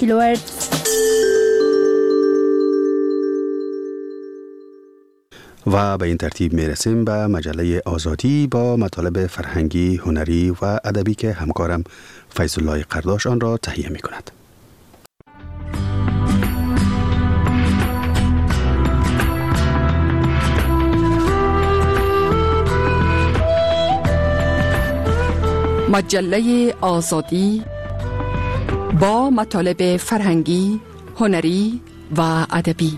کیلوهرتز. و به این ترتیب میرسیم به مجله آزادی با مطالب فرهنگی، هنری و ادبی که همکارم فیض الله قرداش آن را تهیه می کند. مجله آزادی با مطالب فرهنگی، هنری و ادبی.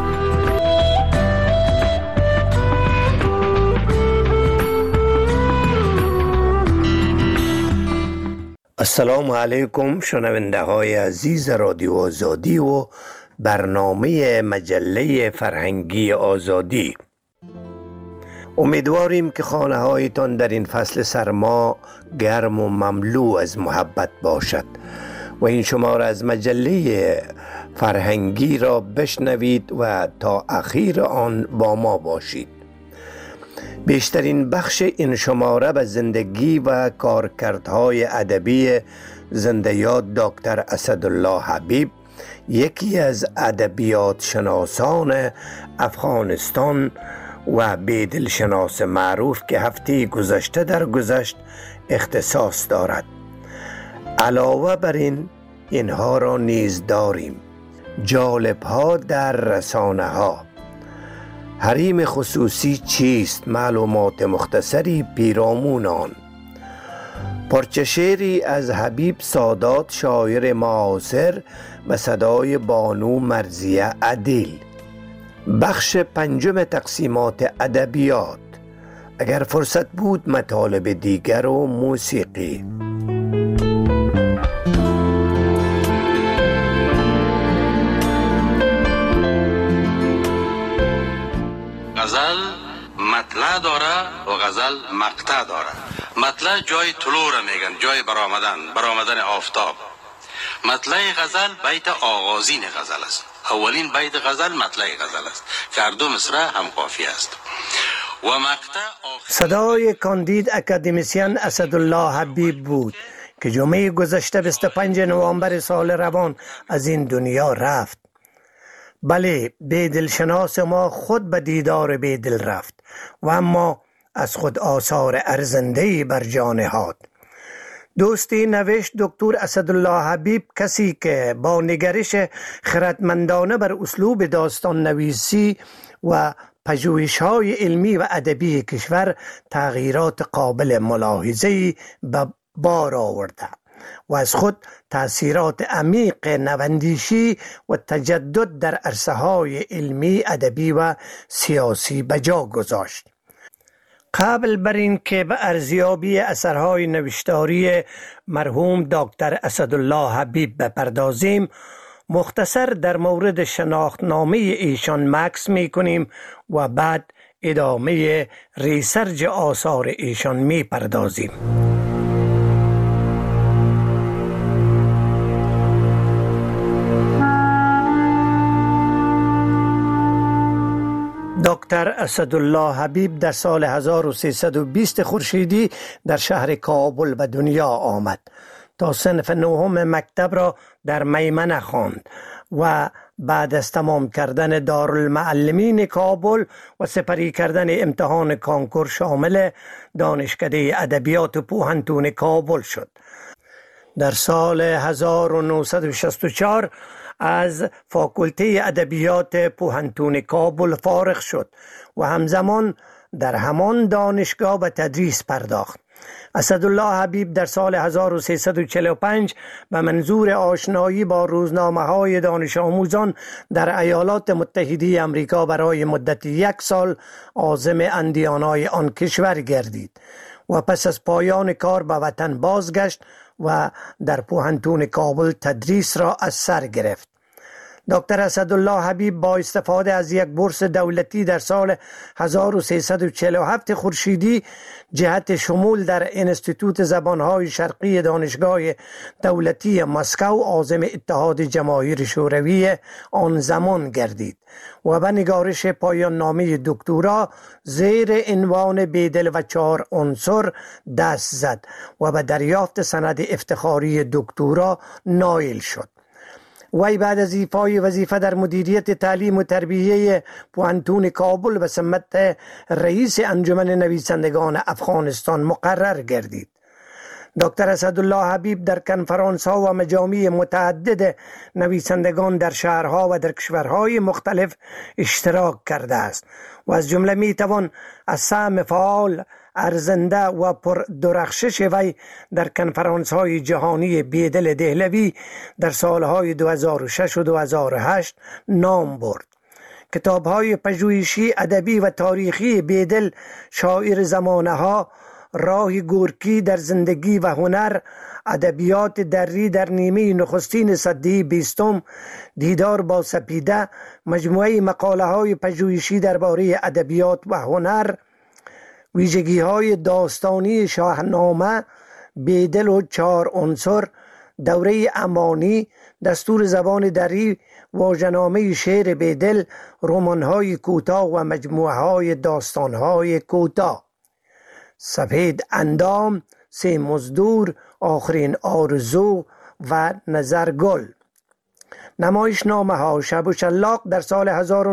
السلام علیکم شنونده های عزیز رادیو آزادی و برنامه مجله فرهنگی آزادی. امیدواریم که خانه هایتان در این فصل سرما گرم و مملو از محبت باشد و این شماره از مجله فرهنگی را بشنوید و تا اخیر آن با ما باشید. بیشترین بخش این شماره به زندگی و کارکردهای ادبی زنده‌یاد دکتر اسدالله حبیب، یکی از ادبیات شناسان افغانستان و بیدلشناس معروف که هفته گذشته درگذشت اختصاص دارد. علاوه بر اینها را نیز داریم: جالب‌ها در رسانه ها، حریم خصوصی چیست، معلومات مختصری پیرامون آن، پارچه شعری از حبیب سادات شاعر معاصر و صدای بانو مرضیه عدیل. بخش پنجم تقسیمات ادبیات، اگر فرصت بود مطالب دیگر و موسیقی. غزل مطلع داره و غزل مقطع داره. مطلع جای طلوع را میگن، جای برآمدن آفتاب. مطلع غزل بیت آغازین غزل است. اولین بیت غزل مطلع غزل است که هر دو مصرع هم قافیه است. و مقطع صدای کاندید اکادمیسین اسدالله حبیب بود که جمعه گذشته 25 نوامبر سال روان از این دنیا رفت. بله، بیدلشناس ما خود به دیدار بیدل رفت و اما از خود آثار ارزنده‌ای بر جان نهاد. دوستی نوشت دکتر اسدالله حبیب کسی که با نگرش خردمندانه بر اسلوب داستان نویسی و پژوهش‌های علمی و ادبی کشور تغییرات قابل ملاحظه‌ای به بار آورده و از خود تأثیرات عمیق نواندیشی و تجدد در عرصه‌های علمی، ادبی و سیاسی به جا گذاشت. قبل بر این که به ارزیابی اثرهای نوشتاری مرحوم دکتر اسدالله حبیب بپردازیم، مختصر در مورد شناختنامه ایشان مکث می کنیم و بعد ادامه ریسرچ آثار ایشان می پردازیم. دکتر اسدالله حبیب در سال 1320 خورشیدی در شهر کابل به دنیا آمد. تا صنف نهم مکتب را در میمنه خواند و بعد از تمام کردن دارالمعلمین کابل و سپری کردن امتحان کانکور شامل دانشکده ادبیات پوهنتون کابل شد. در سال 1964 از فاکولته ادبیات پوهنتون کابل فارغ شد و همزمان در همان دانشگاه به تدریس پرداخت. اسدالله حبیب در سال 1345 به منظور آشنایی با روزنامه‌های دانش آموزان در ایالات متحده آمریکا برای مدت 1 سال عازم اندیانای آن کشور گردید و پس از پایان کار به وطن بازگشت و در پوهنتون کابل تدریس را از سر گرفت. دکتر اسدالله حبیب با استفاده از یک بورس دولتی در سال 1347 خورشیدی جهت شمول در انستیتوت زبانهای شرقی دانشگاه دولتی مسکو عازم اتحاد جماهیر شوروی آن زمان گردید و به نگارش پایان نامه دکترا زیر عنوان بیدل و 4 عنصر دست زد و به دریافت سند افتخاری دکترا نائل شد. وی بعد از ایفای وظیفه در مدیریت تعلیم و تربیه پوهنتون کابل به سمت رئیس انجمن نویسندگان افغانستان مقرر گردید. دکتر اسدالله حبیب در کنفرانس ها و مجامع متعدد نویسندگان در شهرها و در کشورهای مختلف اشتراک کرده است و از جمله می توان از سهم فعال، ارزنده و پر درخشش وی در کنفرانس های جهانی بیدل دهلوی در سالهای 2006 و 2008 نام برد. کتاب های پژوهشی، ادبی و تاریخی بیدل، شاعر زمانه ها، راه گورکی در زندگی و هنر، ادبیات دری در نیمه نخستین سده 20، دیدار با سپیده، مجموعه مقاله های پژوهشی درباره ادبیات و هنر، ویژگی های داستانی شاهنامه، بیدل و 4 عنصر، دوره امانی، دستور زبان دری، واژه‌نامه شعر بیدل، رمان‌های کوتاه و مجموعه‌های داستان‌های کوتاه، سفید اندام، 3 مزدور، آخرین آرزو و نظرگل. نمایشنامه ها شب و شلاق در سال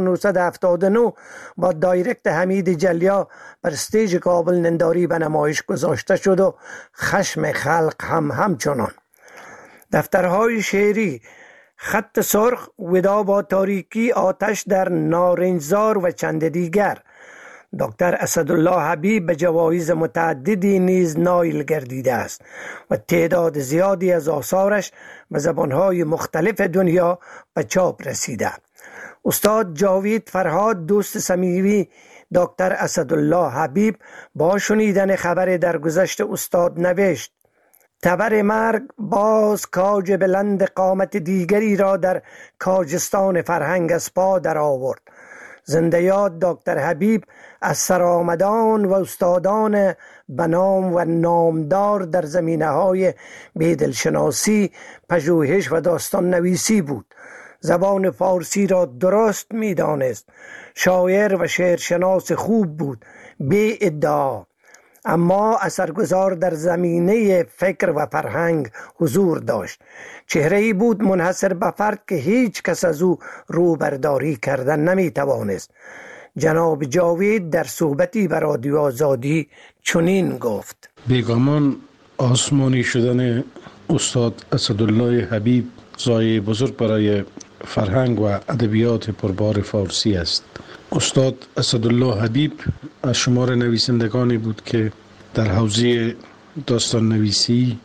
1979 با دایرکت حمید جلیا بر استیج کابل ننداری به نمایش گذاشته شد و خشم خلق همچنان. دفترهای شعری، خط سرخ، ودا با تاریکی، آتش در نارنجزار و چند دیگر. دکتر اسدالله حبیب به جوایز متعددی نیز نایل گردیده است و تعداد زیادی از آثارش به زبانهای مختلف دنیا به چاپ رسیده. استاد جاوید فرهاد، دوست صمیمی دکتر اسدالله حبیب، با شنیدن خبر درگذشت استاد نوشت: تبر مرگ باز کاج بلند قامت دیگری را در کاجستان فرهنگ از پا در آورد. زنده یاد دکتر حبیب از سرآمدان و استادان بنام و نامدار در زمینه‌های بیدلشناسی، پژوهش و داستان نویسی بود. زبان فارسی را درست می دانست. شاعر و شعرشناس خوب بود، بی ادعا، اما اثرگذار در زمینه فکر و فرهنگ حضور داشت. چهره‌ای بود منحصر به فرد که هیچ کس از او روبرداری کردن نمی توانست. جناب جاوید در صحبتی به رادیو آزادی چنین گفت: بیگمان آسمانی شدن استاد اسدالله حبیب زایه بزرگ برای فرهنگ و ادبیات پربار فارسی است. استاد اسدالله حبیب از شمار نویسندگانی بود که در حوزه داستان نویسی،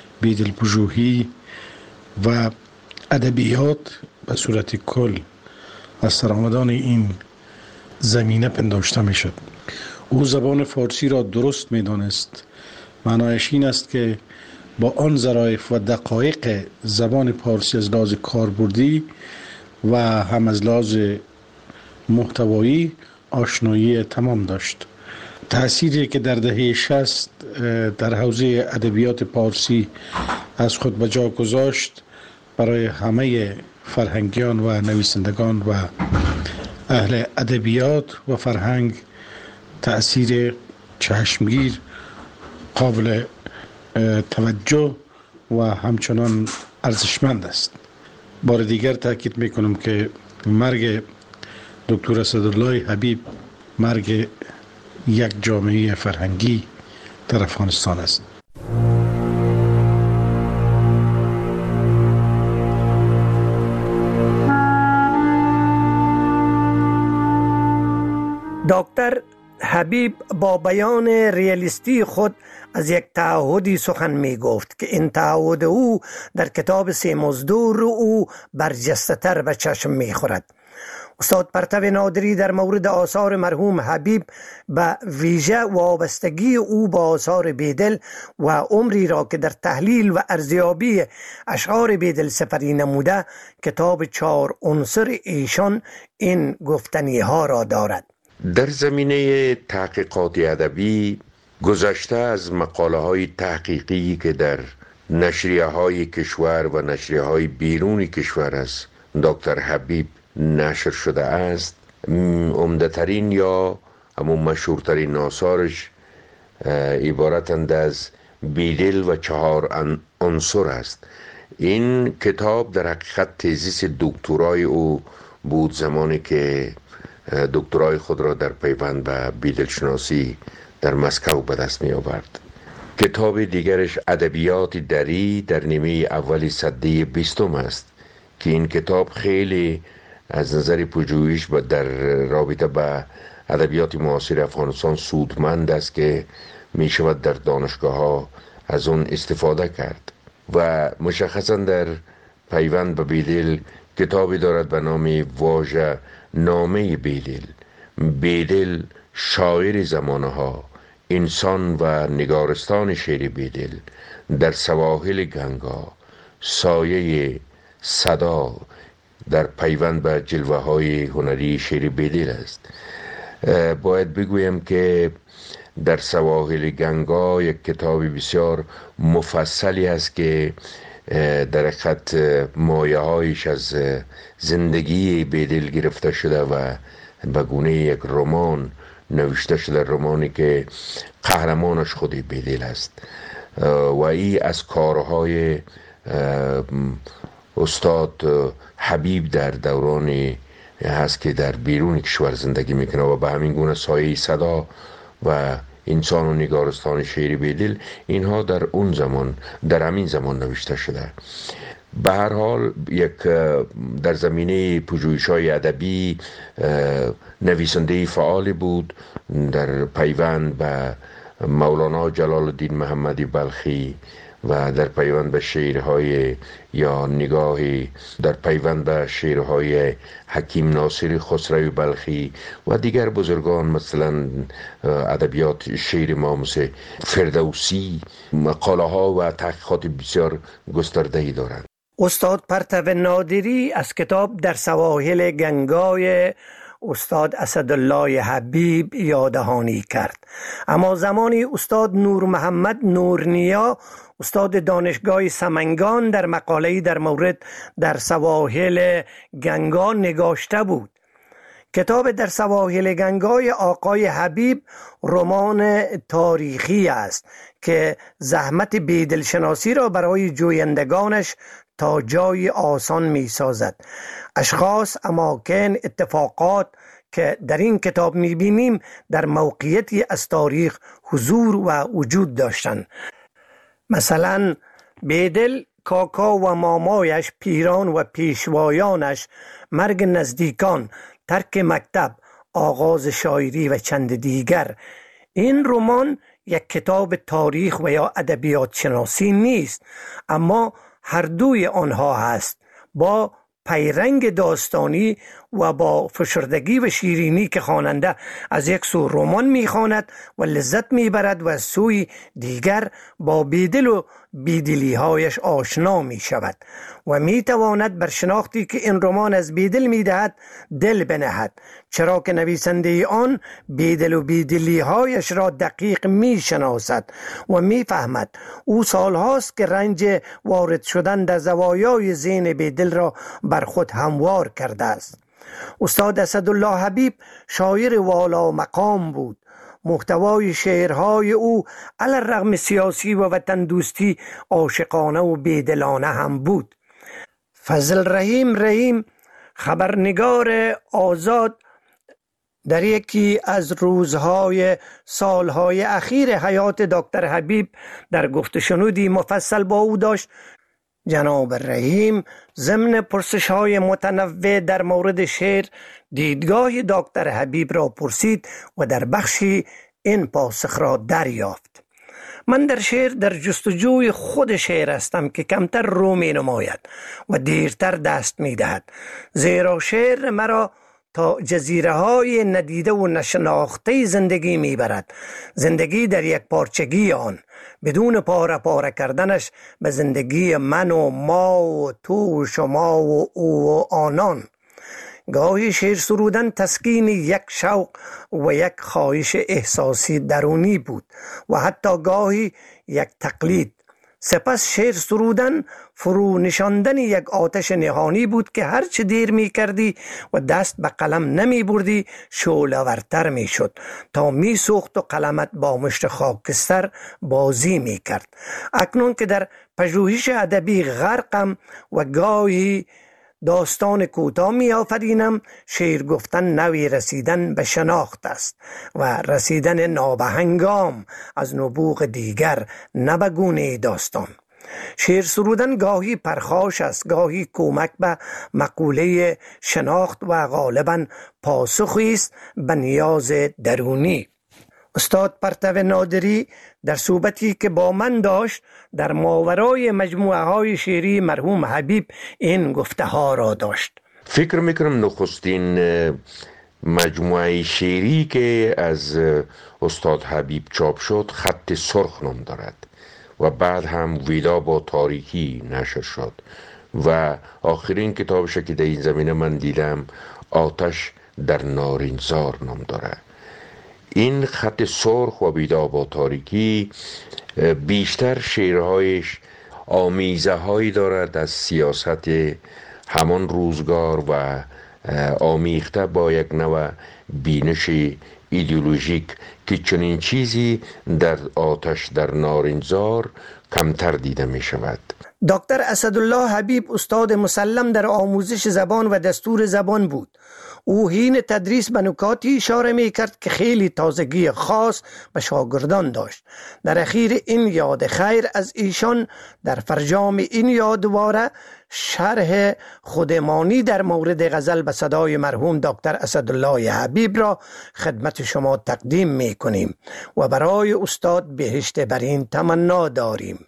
بیدلپژوهی و ادبیات به صورت کل از سرآمدان این زمینه پنداشته می شد. او زبان فارسی را درست می دانست. معنایش این است که با آن ظرایف و دقایق زبان فارسی از لحاظ کاربردی و هم از لحاظ محتوایی آشنایی تمام داشت. تأثیری که در دهه 60 در حوزه ادبیات فارسی از خود به جا گذاشت برای همه فرهنگیان و نویسندگان و اهل ادبیات و فرهنگ تأثیر چشمگیر، قابل توجه و همچنان ارزشمند است. بار دیگر تاکید میکنم که مرگ دکتر اسدالله حبیب مرگ یک جامعه فرهنگی در افغانستان است. دکتر حبیب با بیان ریالیستی خود از یک تعهدی سخن می گفت که این تعهد او در کتاب 3 مزدور او برجسته تر به چشم می خورد. استاد پرتو نادری در مورد آثار مرحوم حبیب به ویژه وابستگی او با آثار بیدل و عمری را که در تحلیل و ارزیابی اشعار بیدل سپری نموده، کتاب 4 عنصر ایشان این گفتنی ها را دارد: در زمینه تحقیقات ادبی گذشته از مقاله های تحقیقی که در نشریه های کشور و نشریه های بیرون کشور از دکتر حبیب نشر شده است، عمده‌ترین یا همون مشهورترین آثارش عبارتند از بیدل و 4 عنصر است. این کتاب در حقیقت تزیس دکترای او بود زمانی که دکترای خود را در پیوند به بیدلشناسی در مسکو به دست می آورد. کتاب دیگرش ادبیات دری در نیمه اولی سده 20 است که این کتاب خیلی از نظر پژوهش در رابطه با ادبیات معاصر افغانستان سودمند است که می شود در دانشگاه ها از اون استفاده کرد. و مشخصا در پیوند به بیدل کتابی دارد به نام واژه نامه بیدل. بیدل شاعر زمانه ها، انسان و نگارستان شعر بیدل در سواحل گنگا، سایه صدا در پیوند به جلوه های هنری شعر بیدل است. باید بگویم که در سواحل گنگا یک کتاب بسیار مفصلی است که در خط مایه هایش از زندگی بیدل گرفته شده و به گونه یک رمان نوشته شده، رمانی که قهرمانش خود بیدل است و این از کارهای استاد حبیب در دورانی هست که در بیرون کشور زندگی میکنه و به همین گونه سایه صدا و انسان و نگارستان شعر بیدل اینها در اون زمان، در همین زمان نوشته شده. به هر حال یک در زمینه پژوهش‌های ادبی نویسنده فعال بود در پیوند به مولانا جلال الدین محمدی بلخی و در پیوند به شعرهای یا نگاهی در پیوند به شعرهای حکیم ناصر خسروی بلخی و دیگر بزرگان مثلا ادبیات شعر ما مثل فردوسی مقاله ها و تحقیقات بسیار گسترده‌ای دارند. استاد پرتو نادری از کتاب در سواحل گنگای استاد اسدالله حبیب یاددهانی کرد، اما زمانی استاد نور محمد نورنیا استاد دانشگاه سمنگان در مقاله‌ای در مورد در سواحل گنگا نگاشته بود. کتاب در سواحل گنگای آقای حبیب رمان تاریخی است که زحمت بیدلشناسی را برای جویندگانش تا جای آسان می سازد. اشخاص، اماکن، اتفاقات که در این کتاب می بینیم در موقعیتی از تاریخ حضور و وجود داشتند. مثلا بیدل، کاکا و مامایش، پیران و پیشوایانش، مرگ نزدیکان، ترک مکتب، آغاز شاعری و چند دیگر. این رمان یک کتاب تاریخ و یا ادبیات شناسی نیست، اما هر دوی آنها هست، با پیرنگ داستانی و با فشردگی و شیرینی که خواننده از یک سو رمان میخواند و لذت میبرد و از سوی دیگر با بیدل و بیدلی هایش آشنا می شود و می تواند بر شناختی که این رمان از بیدل می دهد دل بنهد، چرا که نویسنده آن بیدل و بیدلی هایش را دقیق می شناسد و می فهمد. او سالهاست که رنج وارد شدن در زوایای ذهن بیدل را بر خود هموار کرده است. استاد اسدالله حبیب شاعر والا مقام بود. محتوای شعرهای او علی الرغم سیاسی و وطن دوستی عاشقانه و بیدلانه هم بود. فضل رحیم خبرنگار آزاد در یکی از روزهای سالهای اخیر حیات دکتر حبیب در گفت شنودی مفصل با او داشت. جناب رحیم ضمن پرسش‌های متنوع در مورد شعر دیدگاه دکتر حبیب را پرسید و در بخشی این پاسخ را دریافت. من در شعر در جستجوی خود شعر هستم که کمتر رو می نماید و دیرتر دست می دهد، زیرا شعر مرا تا جزیره های ندیده و نشناخته زندگی می برد. زندگی در یک پارچگی آن، بدون پاره پاره کردنش به زندگی من و ما و تو و شما و او و آنان. گاهی شعر سرودن تسکین یک شوق و یک خواهش احساسی درونی بود و حتی گاهی یک تقلید. سپس شعر سرودن فرو نشاندن یک آتش نهانی بود که هر چه دیر می کردی و دست به قلم نمی بردی شعله‌ورتر می شد تا می سوخت و قلمت با مشت خاکستر بازی می کرد. اکنون که در پژوهش ادبی غرقم و گاهی داستان کوتاه می آفرینم، شعر گفتن نوی رسیدن به شناخت است و رسیدن نابهنگام از نبوغ دیگر، نه به گونه داستان. شعر سرودن گاهی پرخاش است، گاهی کمک به مقوله شناخت و غالباً پاسخی است به نیاز درونی. استاد پرتو نادری در صحبتی که با من داشت در ماورای مجموعه های شعری مرحوم حبیب این گفته ها را داشت. فکر میکنم نخستین مجموعه شعری که از استاد حبیب چاپ شد خط سرخ نام دارد و بعد هم ویدا با تاریکی نشر شد و آخرین کتابش که در این زمینه من دیدم آتش در نارنجزار نام دارد. این خط سرخ و ویدا با تاریکی بیشتر شعرهایش آمیزه هایی دارد از سیاست همان روزگار و آمیخته با یک نوع بینش ایدئولوژیک که چنین چیزی در آتش در نارنجزار کمتر دیده می شود. دکتر اسدالله حبیب استاد مسلم در آموزش زبان و دستور زبان بود. او حین تدریس به نکاتی اشاره می کرد که خیلی تازگی خاص به شاگردان داشت. در اخیر این یاد خیر از ایشان در فرجام این یادواره شرح خودمانی در مورد غزل به صدای مرحوم دکتر اسدالله حبیب را خدمت شما تقدیم می کنیم و برای استاد بهشت برین تمنا داریم.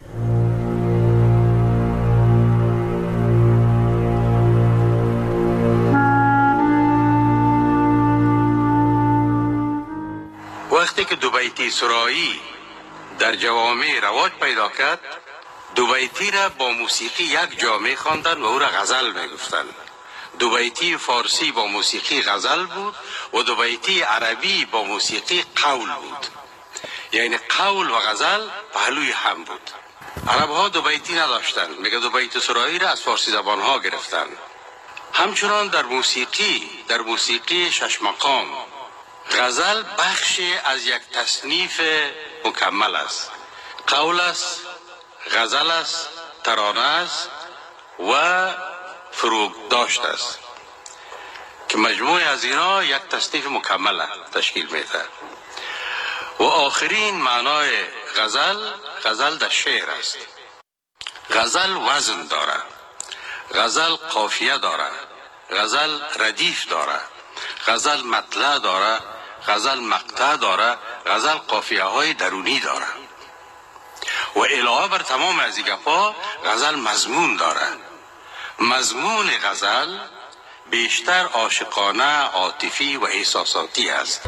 وقتی که دو بیتی سرایی در جوامع رواج پیدا کرد، دو بیتی را با موسیقی یک جا می خواندند و او را غزل می گفتند. دو بیتی فارسی با موسیقی غزل بود و دو بیتی عربی با موسیقی قول بود، یعنی قول و غزل پهلوی هم بود. عرب ها دو بیتی نداشتند، میگه دو بیت سرایی را از فارسی زبان ها گرفتند. همچنان در موسیقی شش مقام غزل بخش از یک تصنیف مکمل است. قول است، غزل است، ترانه است و فروغ داشت است که مجموعه از اینا یک تصنیف مکمل تشکیل میده. و آخرین معنای غزل در شعر است. غزل وزن داره، غزل قافیه داره، غزل ردیف داره، غزل مطلع داره، غزل مقطع داره، غزل قافیه های درونی داره و علاوه بر تمام از این گپا غزل مضمون داره. مضمون غزل بیشتر عاشقانه، عاطفی و احساساتی است.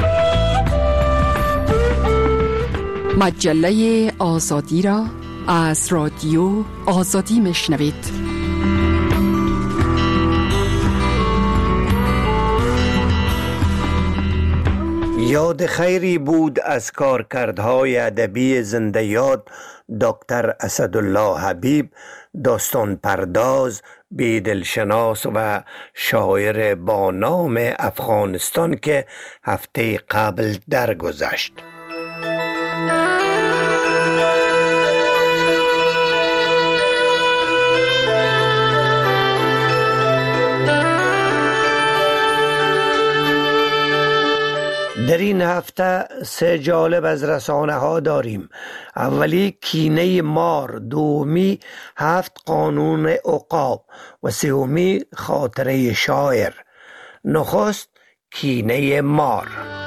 مجله آزادی را از رادیو آزادی میشنوید. یاد خیری بود از کارکردهای ادبی زنده یاد دکتر اسدالله حبیب، داستان پرداز، بیدلشناس و شاعر با نام افغانستان که هفته قبل درگذشت. در این هفته سه جالب از رسانه ها داریم. اولی کینه مار، دومی 7 قانون عقاب و سومی خاطره شاعر. نخست کینه مار.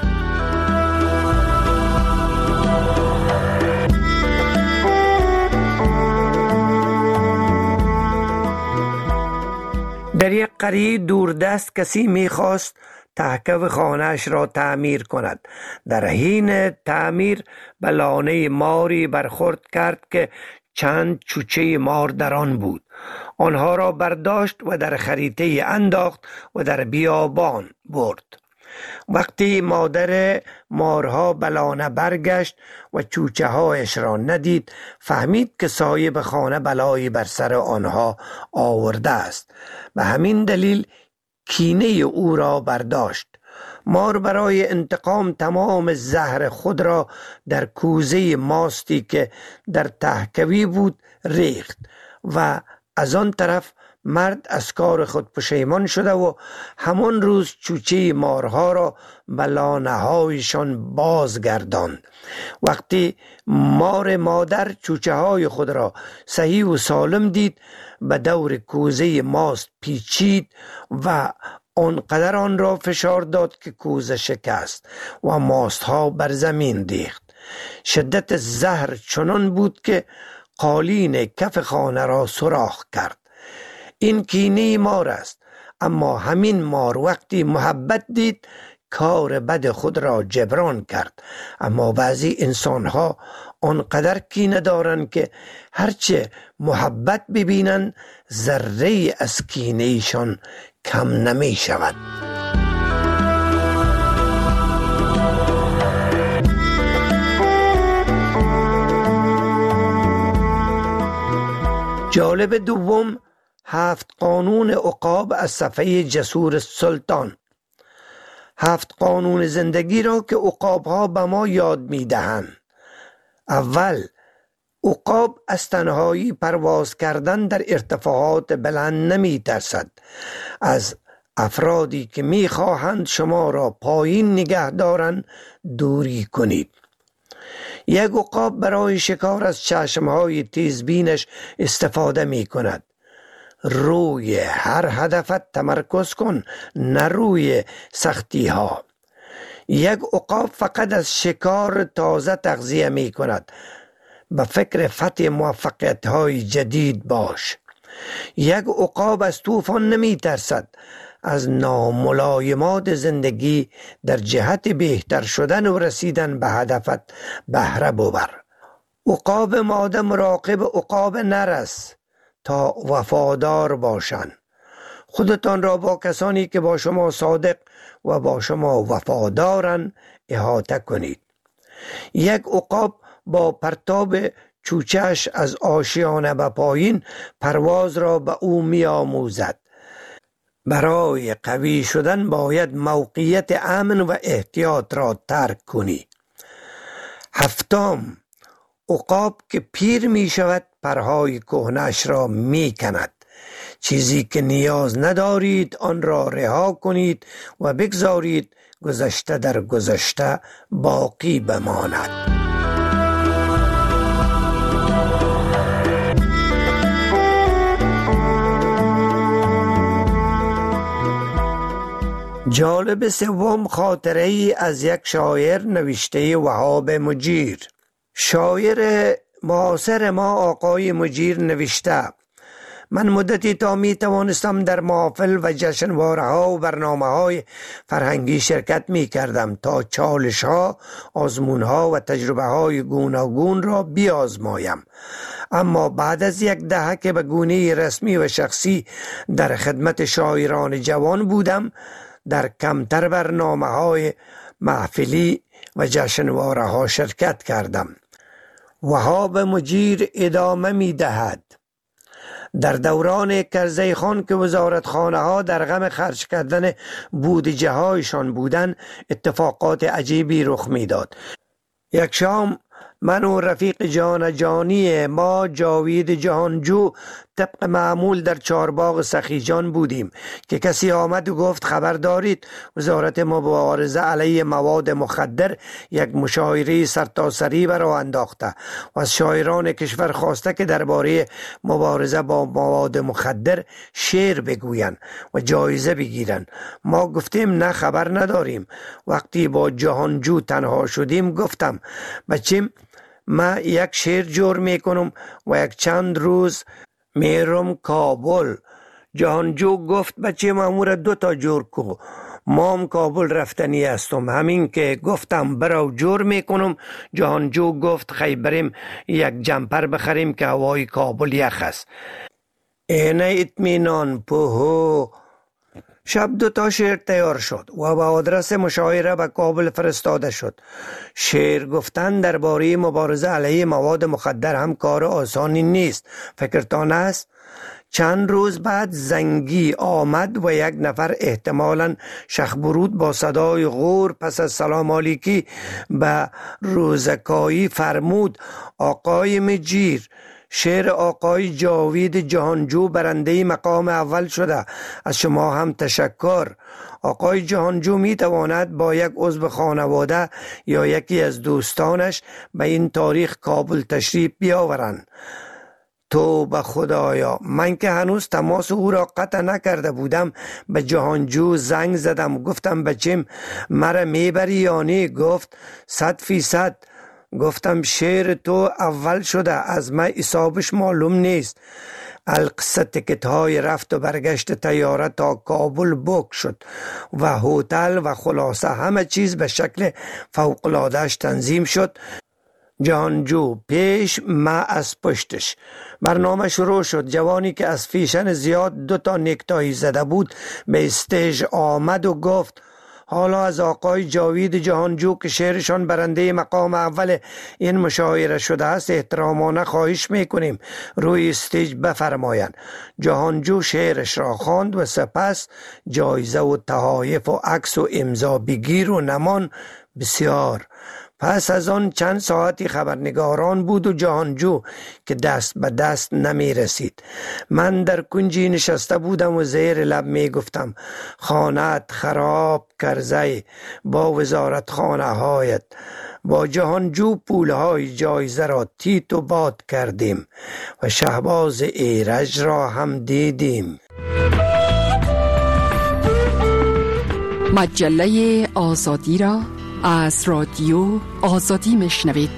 در یک قریه دوردست کسی میخواست تحکه خانه‌اش را تعمیر کند. در حین تعمیر به لانه ماری برخورد کرد که چند چوچه مار در آن بود. آنها را برداشت و در خریطه انداخت و در بیابان برد. وقتی مادر مارها به لانه برگشت و چوچه هایش را ندید، فهمید که صاحب خانه بلایی بر سر آنها آورده است. به همین دلیل کینه او را برداشت. مار برای انتقام تمام زهر خود را در کوزه ماستی که در تهکوی بود ریخت و از آن طرف مرد از کار خود پشیمان شده و همان روز چوچه مارها را به لانه هایشان بازگرداند. وقتی مار مادر چوچه های خود را صحیح و سالم دید، به دور کوزه ماست پیچید و آنقدر آن را فشار داد که کوزه شکست و ماست ها بر زمین ریخت. شدت زهر چنان بود که قالین کف خانه را سوراخ کرد. این کینه مار است، اما همین مار وقتی محبت دید کار بد خود را جبران کرد. اما بعضی انسان ها آنقدر کینه دارند که هرچه محبت ببینند ذره از کینه ایشان کم نمی شود. جالب دوم، 7 قانون عقاب از صفحه جسور سلطان. 7 قانون زندگی را که عقاب ها به ما یاد می دهند. اول، عقاب از تنهایی پرواز کردن در ارتفاعات بلند نمی ترسد. از افرادی که می خواهند شما را پایین نگه دارند دوری کنید. یک عقاب برای شکار از چشمهای تیزبینش استفاده می کند. روی هر هدفت تمرکز کن، نه روی سختی ها. یک عقاب فقط از شکار تازه تغذیه می کند. به فکر فتح موفقیت های جدید باش. یک عقاب از طوفان نمی ترسد. از ناملایمات زندگی در جهت بهتر شدن و رسیدن به هدفت بهره ببر. عقاب ماده مراقب عقاب نر است تا وفادار باشند. خودتان را با کسانی که با شما صادق و با شما وفادارند احاطه کنید. یک عقاب با پرتاب چوچش از آشیانه به پایین پرواز را به او می آموزد. برای قوی شدن باید موقعیت امن و احتیاط را ترک کنی. 7، عقاب که پیر می شود پرهای کهنه‌اش را می کند. چیزی که نیاز ندارید آن را رها کنید و بگذارید گذشته در گذشته باقی بماند. جالب سوم، خاطره ای از یک شاعر نوشته وهاب مجیر. شاعر معاصر ما آقای مجیر نوشته: من مدتی تا می توانستم در محافل و جشنواره ها و برنامه های فرهنگی شرکت می کردم تا چالش ها، آزمون ها و تجربه های گوناگون را بیازمایم. اما بعد از یک دهه که به گونه رسمی و شخصی در خدمت شاعران جوان بودم، در کمتر برنامه های محفلی و جشنواره ها شرکت کردم. وهاب مجیر ادامه می دهد: در دوران کرزی خان که وزارتخانه ها در غم خرج کردن بودجه هایشان بودند، اتفاقات عجیبی رخ می داد. یک شام من و رفیق جانی ما جاوید جهانجو طبق معمول در چارباغ سخیجان بودیم که کسی آمد و گفت خبر دارید وزارت مبارزه علیه مواد مخدر یک مشاوره سرتاسری برآ انداخته و از شاعران کشور خواسته که درباره مبارزه با مواد مخدر شعر بگویند و جایزه بگیرند. ما گفتیم نه خبر نداریم. وقتی با جهانجو تنها شدیم گفتم بچیم ما یک شعر جور میکنم و یک چند روز میرم کابل. جهانجو گفت بچه مامور 2 تا جور کو. مام کابل رفتنی هستم. همین که گفتم برو جور میکنم، جهانجو گفت خی بریم یک جمپر بخریم که هوای کابل یخ است. اینه اطمینان پوهو شب 2 شعر تیار شد و به آدرس مشاعره به کابل فرستاده شد. شعر گفتن درباره مبارزه علیه مواد مخدر هم کار آسانی نیست. فکرتان است؟ چند روز بعد زنگی آمد و یک نفر احتمالاً شخبرود با صدای غور پس از سلام علیکی به روزکایی فرمود: آقای مجیر، شعر آقای جاوید جهانجو برنده مقام اول شده. از شما هم تشکر. آقای جهانجو می تواند با یک عضو خانواده یا یکی از دوستانش به این تاریخ کابل تشریف بیاورند. تو به خدایا، من که هنوز تماس او را قطع نکرده بودم به جهانجو زنگ زدم. گفتم بچم مرا میبری یا نه؟ گفت 100%. گفتم شعر تو اول شده، از من حسابش معلوم نیست. القصه تکت های رفت و برگشت طیاره تا کابل بوک شد و هتل و خلاصه همه چیز به شکل فوق‌العاده‌اش تنظیم شد. جهانجو پیش، ما از پشتش. برنامه شروع شد. جوانی که از فیشن زیاد 2 نکتایی زده بود به استیج آمد و گفت: حالا از آقای جاوید جهانجو که شعرشان برنده مقام اول این مشاعره شده است احترامانه خواهش میکنیم روی استیج بفرمایند. جهانجو شعرش را خواند و سپس جایزه و تحایف و عکس و امضا بگیر و نمان. بسیار. پس از آن چند ساعتی خبرنگاران بود و جهانجو که دست به دست نمی رسید. من در کنجی نشسته بودم و زیر لب می گفتم: خانت خراب کرزی با وزارت خانه هایت. با جهانجو پولهای جایزه را تیت و باد کردیم و شهباز ایرج را هم دیدیم. مجله آزادی را از رادیو آزادی میشنوید.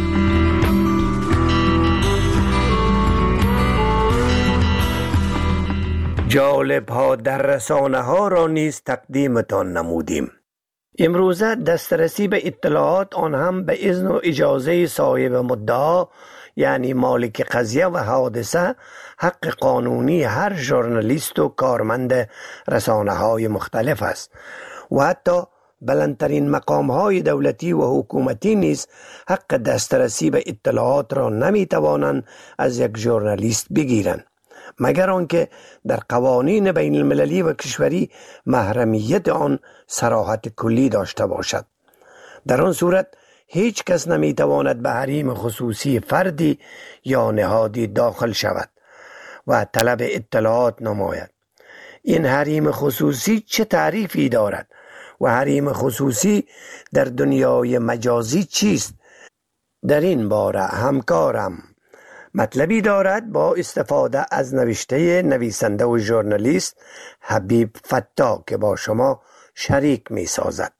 جالب ها در رسانه ها را نیز تقدیمتان نمودیم. امروزه دسترسی به اطلاعات، آن هم به اذن و اجازه صاحب مدعا یعنی مالک قضیه و حادثه، حق قانونی هر ژورنالیست و کارمند رسانه های مختلف است و حتی بلندترین مقام های دولتی و حکومتی نیز حق دسترسی به اطلاعات را نمی توانند از یک ژورنالیست بگیرند مگر آنکه در قوانین بین المللی و کشوری محرمیت آن صراحت کلی داشته باشد. در آن صورت هیچ کس نمی تواند به حریم خصوصی فردی یا نهادی داخل شود و طلب اطلاعات نماید. این حریم خصوصی چه تعریفی دارد و حریم خصوصی در دنیای مجازی چیست؟ در این باره همکارم مطلبی دارد با استفاده از نوشته نویسنده و ژورنالیست حبیب فتا که با شما شریک می سازد.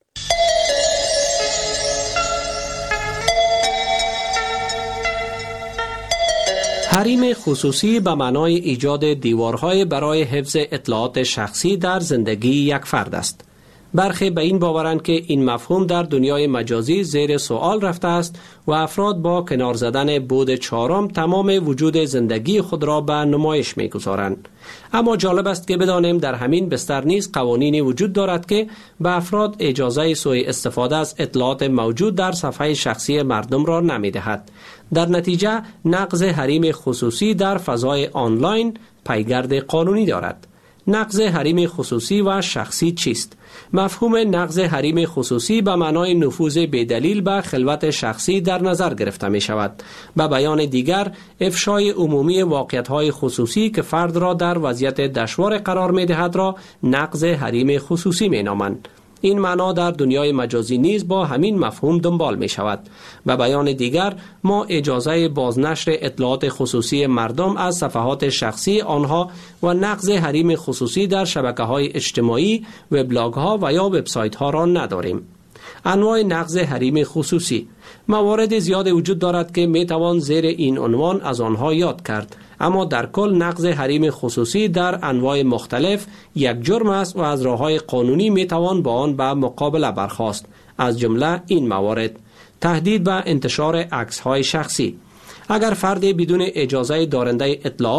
حریم خصوصی به معنای ایجاد دیوارهای برای حفظ اطلاعات شخصی در زندگی یک فرد است. برخی به این باورند که این مفهوم در دنیای مجازی زیر سوال رفته است و افراد با کنار زدن بود 4 تمام وجود زندگی خود را به نمایش می‌گذارند. اما جالب است که بدانیم در همین بستر نیز قوانینی وجود دارد که به افراد اجازه سوء استفاده از اطلاعات موجود در صفحه شخصی مردم را نمی‌دهد. در نتیجه نقض حریم خصوصی در فضای آنلاین پیگرد قانونی دارد. نقض حریم خصوصی و شخصی چیست؟ مفهوم نقض حریم خصوصی به معنای نفوذ بدلیل به خلوت شخصی در نظر گرفته می شود. به بیان دیگر، افشای عمومی واقعیت‌های خصوصی که فرد را در وضعیت دشوار قرار می دهد را نقض حریم خصوصی می نامند. این معنا در دنیای مجازی نیز با همین مفهوم دنبال می شود. به بیان دیگر، ما اجازه بازنشر اطلاعات خصوصی مردم از صفحات شخصی آنها و نقض حریم خصوصی در شبکه‌های اجتماعی، وبلاگ‌ها و یا وبسایت‌ها را نداریم. انواع نقض حریم خصوصی: موارد زیاد وجود دارد که می توان زیر این عنوان از آنها یاد کرد، اما در کل نقض حریم خصوصی در انواع مختلف یک جرم است و از راه‌های قانونی می توان با آن به مقابله برخاست. از جمله این موارد: تهدید به انتشار عکس‌های شخصی. اگر فردی بدون اجازه دارنده اطلاعات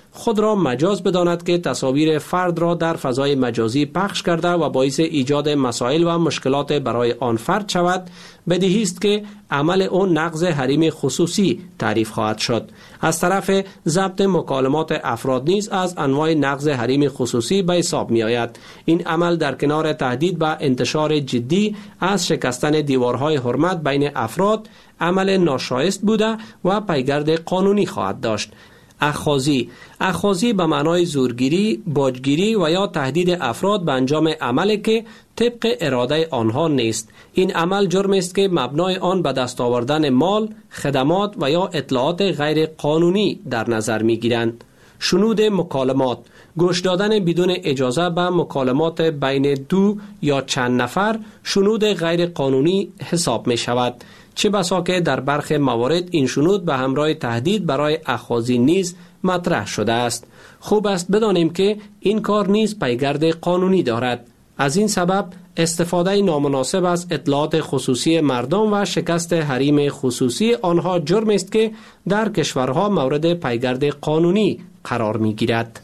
خود را مجاز بداند که تصاویر فرد را در فضای مجازی پخش کرده و باعث ایجاد مسائل و مشکلات برای آن فرد شود، بدیهی است که عمل آن نقض حریم خصوصی تعریف خواهد شد. از طرف ضبط مکالمات افراد نیز از انواع نقض حریم خصوصی به حساب می آید. این عمل در کنار تهدید به انتشار جدی از شکستن دیوارهای حرمت بین افراد، عمل ناشایست بوده و پیگرد قانونی خواهد داشت. اخاذی به معنای زورگیری، باجگیری و یا تهدید افراد به انجام عملی که طبق اراده آنها نیست. این عمل جرم است که مبنای آن به دست آوردن مال، خدمات و یا اطلاعات غیر قانونی در نظر می گیرند. شنود مکالمات، گوش دادن بدون اجازه به مکالمات بین دو یا چند نفر شنود غیر قانونی حساب می شود. چه بسا که در برخی موارد این شنود به همراه تهدید برای اخاذی نیز مطرح شده است. خوب است بدانیم که این کار نیز پیگرد قانونی دارد. از این سبب استفاده نامناسب از اطلاعات خصوصی مردم و شکست حریم خصوصی آنها جرم است که در کشورها مورد پیگرد قانونی قرار می گیرد.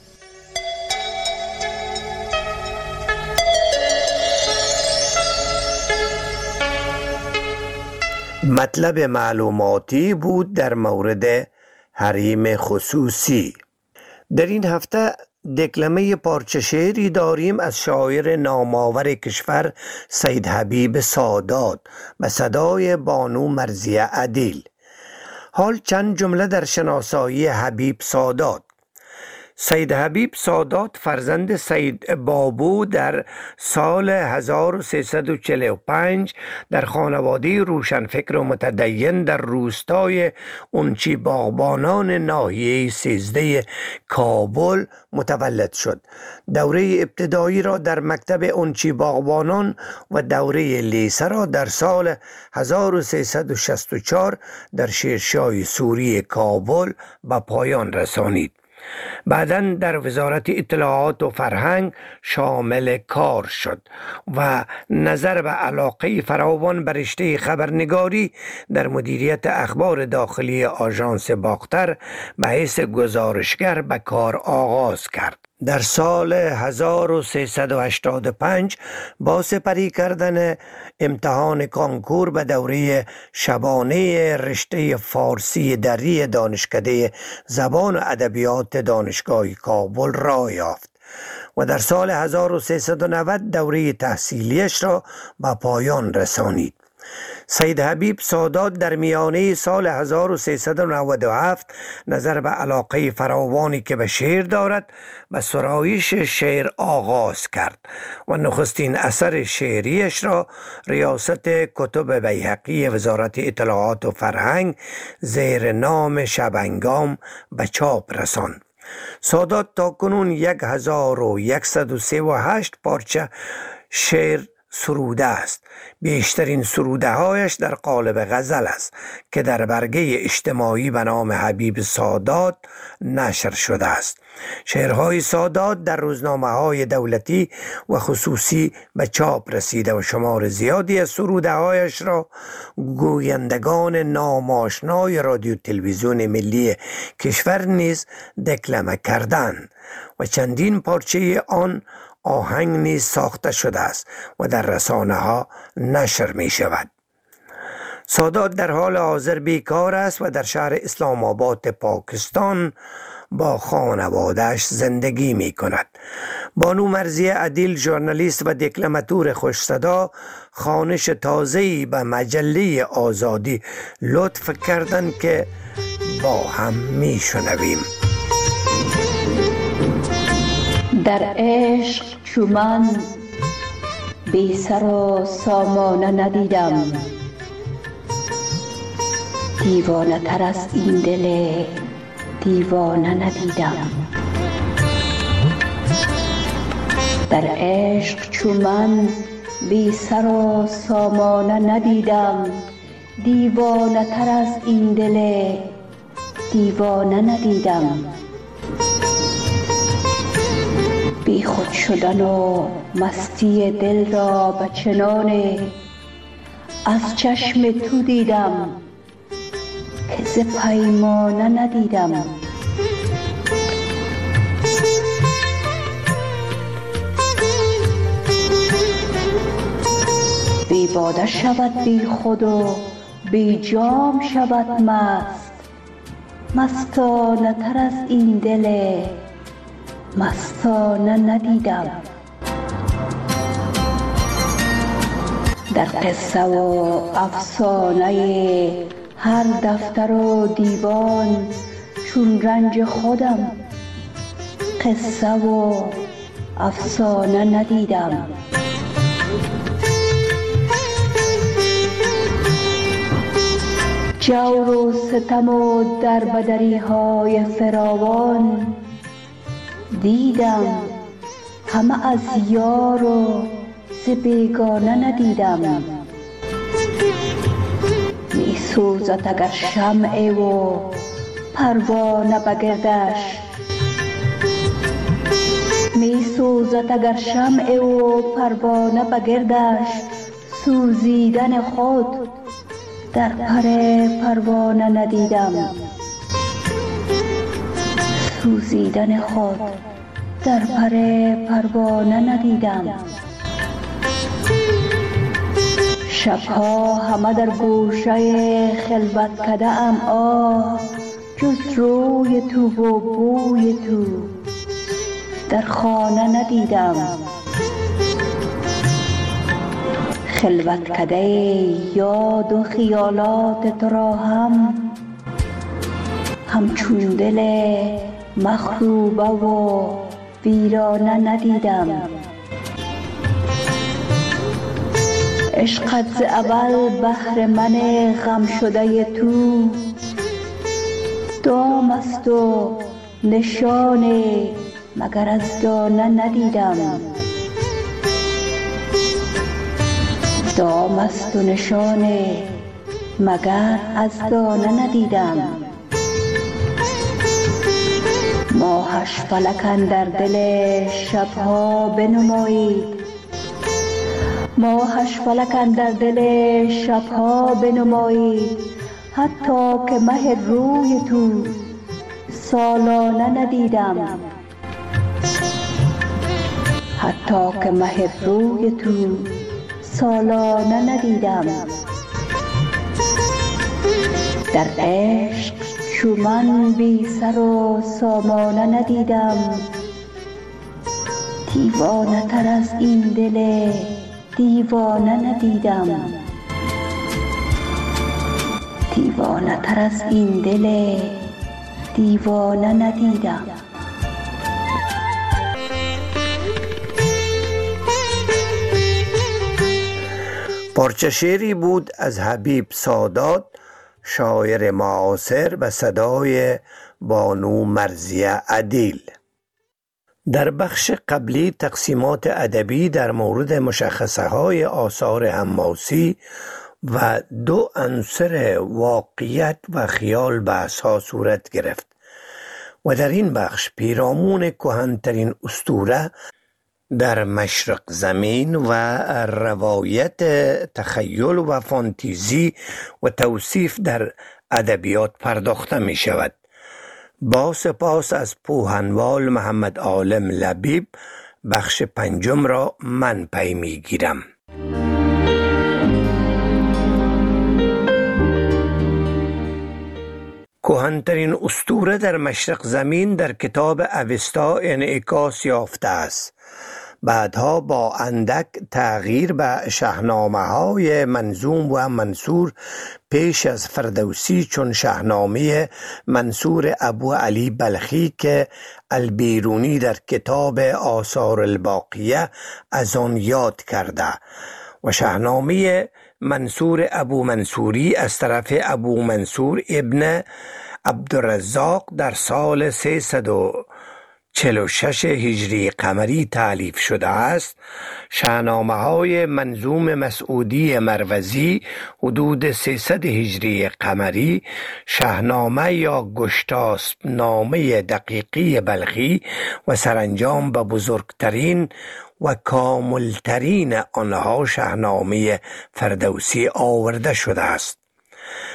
مطلب معلوماتی بود در مورد حریم خصوصی. در این هفته دکلمه پارچه شعری داریم از شاعر نامآور کشور سید حبیب سادات به صدای بانو مرضیه عدیل. حال چند جمله در شناسایی حبیب سادات. سید حبیب سادات فرزند سید بابو در سال 1345 در خانواده روشنفکر و متدین در روستای اونچی باغبانان ناحیه 13 کابل متولد شد. دوره ابتدایی را در مکتب اونچی باغبانان و دوره لیسه را در سال 1364 در شیرشاه سوری کابل به پایان رسانید. بعداً در وزارت اطلاعات و فرهنگ شامل کار شد و نظر به علاقه فراوان به رشته خبرنگاری در مدیریت اخبار داخلی آژانس باختر به حیث گزارشگر به کار آغاز کرد. در سال 1385 با سپری کردن امتحان کانکور به دوره شبانه رشته فارسی دری دانشکده زبان و ادبیات دانشگاه کابل راه یافت و در سال 1390 دوره تحصیلیش را به پایان رسانید. سید حبیب سادات در میانه سال 1397 نظر به علاقه فراوانی که به شعر دارد و سرایش شعر آغاز کرد و نخستین اثر شعریش را ریاست کتب بیهقی وزارت اطلاعات و فرهنگ زیر نام شبنگام به چاپ رساند. سادات تاکنون 1138 پارچه شعر سروده است. بیشترین سروده هایش در قالب غزل است که در برگه اجتماعی به نام حبیب سادات نشر شده است. شعرهای سادات در روزنامه های دولتی و خصوصی به چاپ رسیده و شمار زیادی از سروده هایش را گویندگان ناماشنای رادیو تلویزیون ملی کشور نیز دکلمه کردند و چندین پارچه آن آهنگ نیز ساخته شده است و در رسانه ها نشر می شود. سادات در حال حاضر بیکار است و در شهر اسلام آباد پاکستان با خانواده‌اش زندگی می کند. بانو مرضیه عدیل ژورنالیست و دکلماتور خوش صدا خوانش تازه‌ای به مجله آزادی لطف کردند که با هم می شنویم. در عشق چو من بی سر و سامانه ندیدم، دیوانه تر از این دل دیوانه ندیدم. در عشق چو من بی سر و سامانه ندیدم، دیوانه تر از این دل دیوانه ندیدم. بی خود شدن و مستی دل را به چنانه از چشم تو دیدم که ز پیمانه ندیدم. بی باده شود بی خود و بی جام شود مست، مستانه تر از این دل مستانه ندیدم. در قصه و افسانه هر دفتر و دیوان چون رنج خودم قصه و افسانه ندیدم. جور و ستم و دربدری های فراوان دیدم، همه از یار و ز بیگانه ندیدم. می سوزد اگر شمع و پروانه بگردش، می سوزد اگر شمع و پروانه بگردش، سوزیدن خود در پر پروانه ندیدم. سوزیدن خود در پر پروانه ندیدم. شبها همه در گوشه خلوت کده ام، آه جز روی تو و بوی تو در خانه ندیدم. خلوت کده یاد و خیالات تو را همچون دل مخروبه و ویرانه ندیدم. عشقت ز اول بهر من غم شده تو دام است و نشان مگر از دانه ندیدم. دام است و نشان مگر از دانه ندیدم. ماهش فلک اندر دل شبها بنمایید، ماهش فلک اندر دل شبها بنمایید، حتی که مه روی تو سالانه ندیدم. حتی که مه روی تو سالانه ندیدم. در عشق چو من بی سر و سامانه ندیدم. دیوانه تر از این دل دیوانه ندیدم. دیوانه تر از این دل دیوانه ندیدم. پارچه شعری بود از حبیب سادات، شاعر معاصر، به صدای بانو مرضیه عدیل. در بخش قبلی تقسیمات ادبی در مورد مشخصه های آثار حماسی و دو عنصر واقعیت و خیال بحث ها صورت گرفت و در این بخش پیرامون کهن‌ترین اسطوره در مشرق زمین و روایت تخیل و فانتزی و توصیف در ادبیات پرداخته می شود. با سپاس از پوهنوال محمد عالم لبیب، بخش پنجم را من پی می گیرم. کهن‌ترین اسطوره در مشرق زمین در کتاب اوستا انعکاس یافته است. بعدها با اندک تغییر به شاهنامه‌های منظوم و منثور پیش از فردوسی چون شاهنامه منصور ابو علی بلخی که البیرونی در کتاب آثار الباقیه از آن یاد کرده و شاهنامه منصور ابو منصوری از طرف ابو منصور ابن عبدالرزاق در سال 346 هجری قمری تالیف شده است. شاهنامه های منظوم مسعودی مروزی حدود 300 هجری قمری، شاهنامه یا گشتاسب نامه دقیقی بلخی و سرانجام به بزرگترین و کاملترین آنها شاهنامه فردوسی آورده شده است.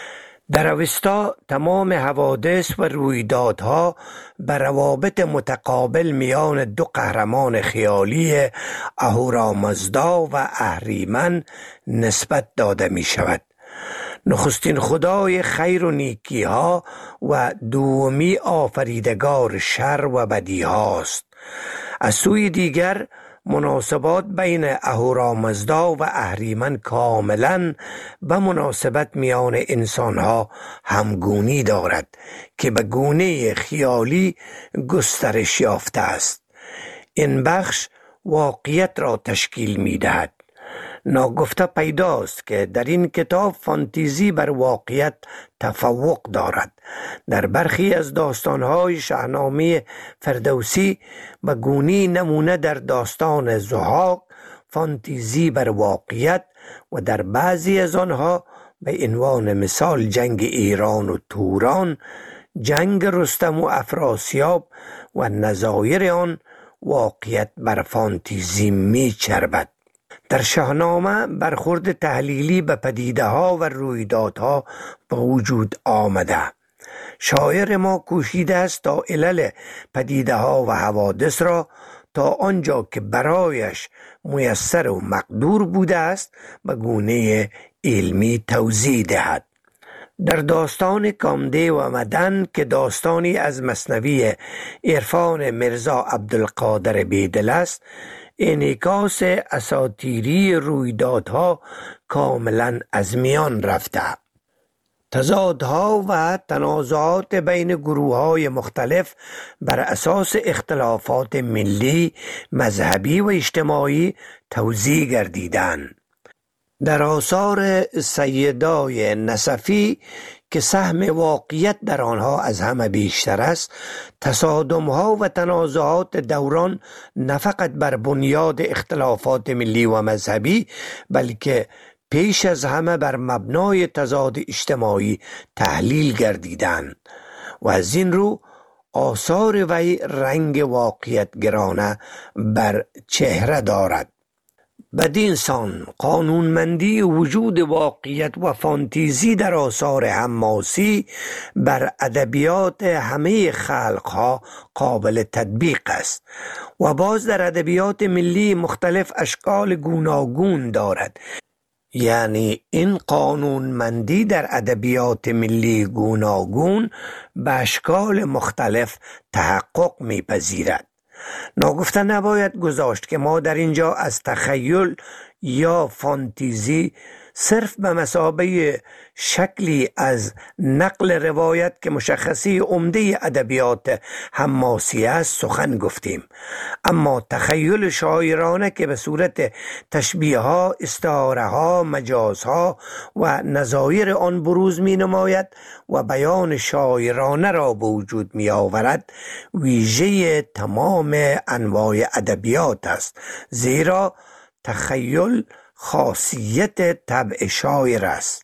در اوستا تمام حوادث و رویدادها به روابط متقابل میان دو قهرمان خیالی اهورامزدا و اهریمن نسبت داده می شود. نخستین خدای خیر و نیکی ها و دومی آفریدگار شر و بدی هاست. از سوی دیگر مناسبات بین اهورامزدا و اهریمن کاملا به مناسبت میان انسانها همگونی دارد که به گونه خیالی گسترش یافته است. این بخش واقعیت را تشکیل می دهد. ناگفته پیداست که در این کتاب فانتزی بر واقعیت تفوق دارد. در برخی از داستانهای شاهنامه فردوسی به گونه‌ای نمونه در داستان ضحاک فانتزی بر واقعیت و در بعضی از آنها به عنوان مثال جنگ ایران و توران، جنگ رستم و افراسیاب و نظایر آن واقعیت بر فانتزی می چربد. در شاهنامه برخورد تحلیلی به پدیده ها و رویدادها به وجود آمده. شاعر ما کوشیده است تا علل پدیده ها و حوادث را تا آنجا که برایش میسر و مقدور بوده است به گونه علمی توضیح دهد. در داستان کامده و مدن که داستانی از مثنوی عرفان مرزا عبدالقادر بیدل است، انعکاس اساطیری رویدادها کاملا از میان رفته. تضادها و تنازعات بین گروه‌های مختلف بر اساس اختلافات ملی، مذهبی و اجتماعی توزیع گردیدند. در آثار سیدای نصفی که سهم واقعیت در آنها از همه بیشتر است، تصادم‌ها و تنازعات دوران نه فقط بر بنیاد اختلافات ملی و مذهبی بلکه پیش از همه بر مبنای تضاد اجتماعی تحلیل گردیدند و از این رو آثار وی رنگ واقعیت گرانه بر چهره دارد. بدین سان قانونمندی وجود واقعیت و فانتزی در آثار حماسی بر ادبیات همه خلقها قابل تطبیق است و باز در ادبیات ملی مختلف اشکال گوناگون دارد. یعنی این قانونمندی در ادبیات ملی گوناگون به اشکال مختلف تحقق می‌پذیرد. ناگفته نباید گذاشت که ما در اینجا از تخیل یا فانتزی صرف به مثابه شکلی از نقل روایت که مشخصی عمده ادبیات حماسی است سخن گفتیم، اما تخیل شاعرانه که به صورت تشبیه ها، استعاره ها، مجاز ها و نظایر آن بروز می نماید و بیان شاعرانه را به وجود می آورد، ویژه تمام انواع ادبیات است، زیرا تخیل خاصیت طبع شاعر است.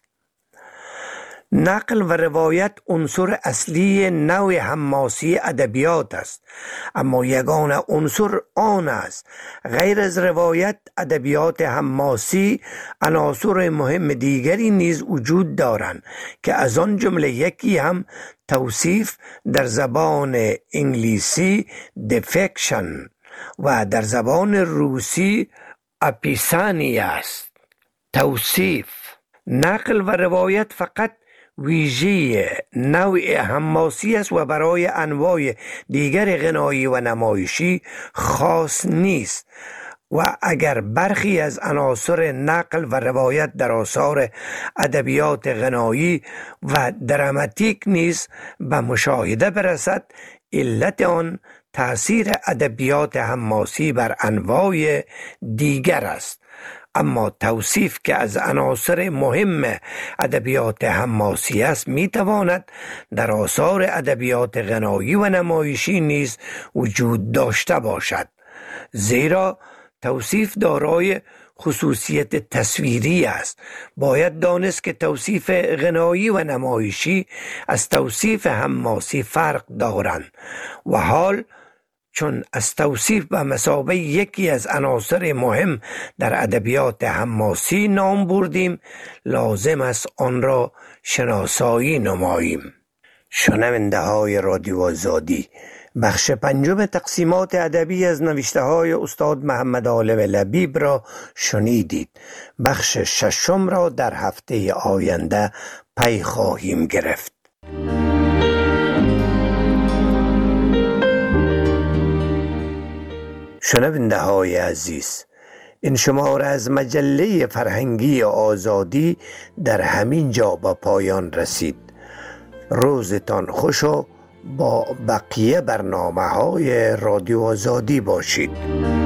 نقل و روایت عنصر اصلی نوع حماسی ادبیات است، اما یگانه عنصر آن است. غیر از روایت ادبیات حماسی عناصر مهم دیگری نیز وجود دارند که از آن جمله یکی هم توصیف در زبان انگلیسی دفکشن و در زبان روسی اپیسانی است. توصیف، نقل و روایت فقط ویژه نوع حماسی است و برای انواع دیگر غنایی و نمایشی خاص نیست و اگر برخی از عناصر نقل و روایت در آثار ادبیات غنایی و دراماتیک نیز به مشاهده برسد، علت آن تأثیر ادبیات حماسی بر انواع دیگر است. اما توصیف که از عناصر مهم ادبیات حماسی است میتواند در آثار ادبیات غنایی و نمایشی نیز وجود داشته باشد، زیرا توصیف دارای خصوصیت تصویری است. باید دانست که توصیف غنایی و نمایشی از توصیف حماسی فرق دارند و حال چون از توصیف به مثابه یکی از عناصر مهم در ادبیات حماسی نام بردیم، لازم است آن را شناسایی نماییم. شنونده های رادیو آزادی، بخش پنجم تقسیمات ادبی از نوشته های استاد محمد عالم لبیب را شنیدید. بخش ششم را در هفته آینده پی خواهیم گرفت. شنونده های عزیز، این شماره از مجله فرهنگی آزادی در همین جا به پایان رسید. روزتان خوش و با بقیه برنامه های رادیو آزادی باشید.